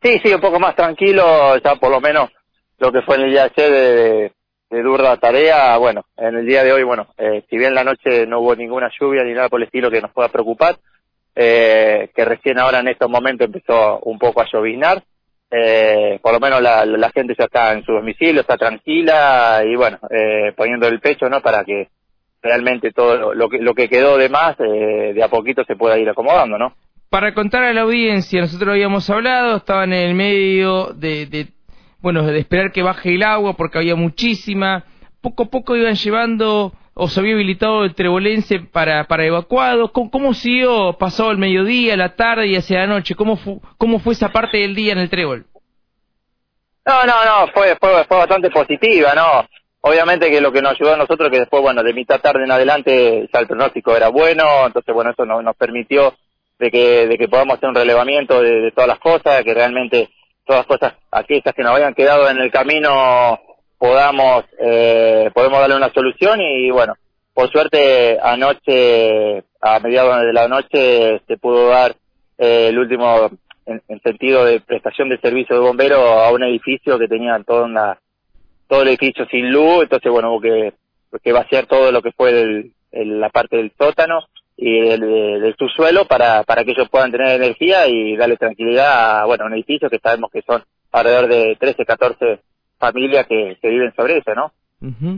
Sí, sí, un poco más tranquilo, ya por lo menos lo que fue en el día de ayer de dura tarea, bueno, en el día de hoy, bueno, si bien la noche no hubo ninguna lluvia ni nada por el estilo que nos pueda preocupar, que recién ahora en estos momentos empezó un poco a lloviznar, por lo menos la gente ya está en su domicilio, está tranquila y bueno, poniendo el pecho, ¿no? Para que realmente todo lo que quedó de más, de a poquito se pueda ir acomodando, ¿no? Para contar a la audiencia, nosotros habíamos hablado, estaban en el medio bueno, de esperar que baje el agua porque había muchísima, poco a poco iban llevando o se había habilitado el Trebolense para evacuados. ¿Cómo siguió? ¿Pasó el mediodía, la tarde y hacia la noche? ¿Cómo fue esa parte del día en el Trébol? No, fue bastante positiva, ¿no? Obviamente que lo que nos ayudó a nosotros que después, bueno, de mitad tarde en adelante ya el pronóstico era bueno, entonces bueno, eso nos permitió de que podamos hacer un relevamiento de todas las cosas, que realmente todas las cosas, aquellas que nos habían quedado en el camino, podemos darle una solución y bueno, por suerte anoche, a mediados de la noche, se pudo dar el último en sentido de prestación de servicio de bomberos a un edificio que tenía todo el edificio sin luz, entonces bueno, hubo que vaciar todo lo que fue la parte del sótano y del subsuelo para que ellos puedan tener energía y darle tranquilidad a un edificio que sabemos que son alrededor de 13, 14 familias que viven sobre eso, ¿no? Uh-huh.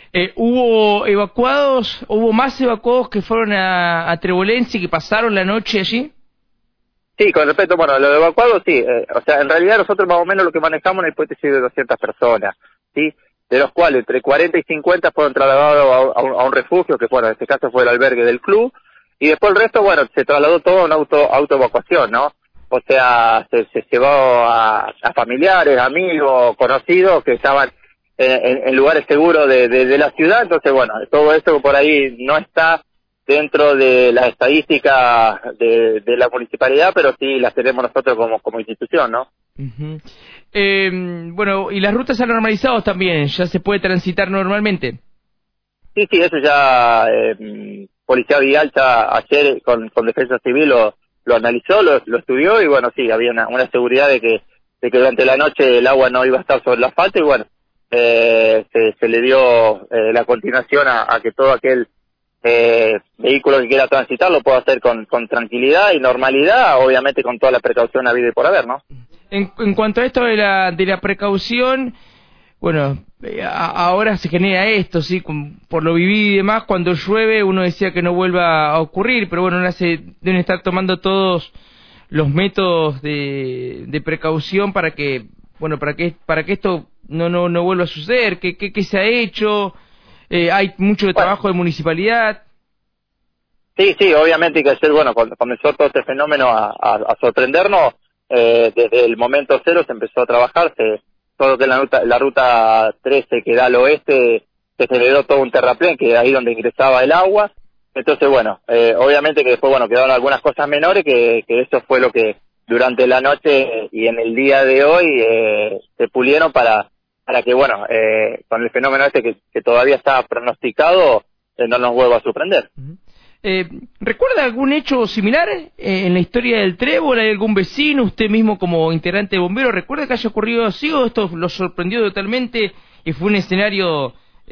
¿Hubo más evacuados que fueron a Trebolense y que pasaron la noche allí? Sí, con respecto, bueno, lo de evacuados, sí, o sea, en realidad nosotros más o menos lo que manejamos es una hipótesis de 200 personas, ¿sí? De los cuales entre 40 y 50 fueron trasladados a un refugio, que bueno, en este caso fue el albergue del club, y después el resto, bueno, se trasladó todo a una autoevacuación, ¿no? O sea, se llevó a familiares, amigos, conocidos que estaban en lugares seguros de la ciudad, entonces bueno, todo eso por ahí no está dentro de las estadísticas de la municipalidad, pero sí las tenemos nosotros como institución, ¿no? Uh-huh. Bueno, y las rutas se han normalizado también, ya se puede transitar normalmente. Sí, eso ya, Policía Vial ya ayer con Defensa Civil lo analizó, lo estudió y bueno, sí, había una seguridad de que durante la noche el agua no iba a estar sobre el asfalto y bueno, se le dio la continuación a que todo aquel vehículo que quiera transitar lo pueda hacer con tranquilidad y normalidad, obviamente con toda la precaución habida y por haber, ¿no? En cuanto a esto de la precaución, bueno, ahora se genera esto, sí, por lo vivido y demás, cuando llueve uno decía que no vuelva a ocurrir, pero bueno, ahora deben estar tomando todos los métodos de precaución para que esto no vuelva a suceder. ¿Qué se ha hecho? Hay mucho de trabajo de municipalidad. Sí, obviamente que ayer, bueno, cuando comenzó todo este fenómeno a sorprendernos, desde el momento cero se empezó a trabajar, todo lo que es la ruta 13 que da al oeste, se generó todo un terraplén, que es ahí donde ingresaba el agua, entonces bueno, obviamente que después, bueno, quedaron algunas cosas menores, que eso fue lo que durante la noche y en el día de hoy se pulieron para que, bueno, con el fenómeno este que todavía está pronosticado, no nos vuelva a sorprender. Uh-huh. ¿Recuerda algún hecho similar en la historia del Trébol? ¿Hay algún vecino, usted mismo como integrante de bomberos, recuerda que haya ocurrido así o esto lo sorprendió totalmente y fue un escenario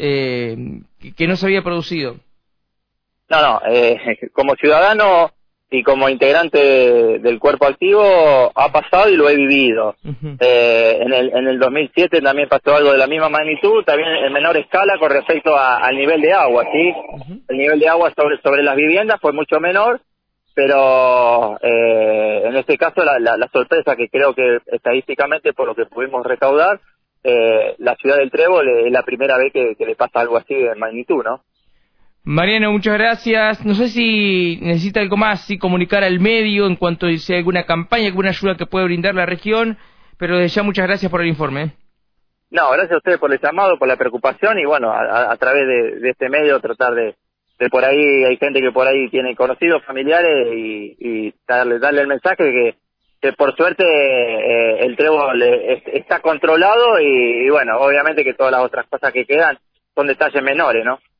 que no se había producido? No, como ciudadano y como integrante del cuerpo activo ha pasado y lo he vivido. Uh-huh. En el 2007 también pasó algo de la misma magnitud, también en menor escala con respecto al nivel de agua, ¿sí? Uh-huh. El nivel de agua sobre las viviendas fue mucho menor, pero en este caso la sorpresa que creo que estadísticamente por lo que pudimos recaudar, la ciudad del Trébol es la primera vez que le pasa algo así de magnitud, ¿no? Mariano, muchas gracias. No sé si necesita algo más, si comunicar al medio en cuanto a si hay alguna campaña, alguna ayuda que pueda brindar la región, pero desde ya muchas gracias por el informe. No, gracias a ustedes por el llamado, por la preocupación y bueno, a través de este medio tratar de por ahí, hay gente que por ahí tiene conocidos, familiares y darle el mensaje que por suerte el Trébol está controlado y bueno, obviamente que todas las otras cosas que quedan son detalles menores, ¿no?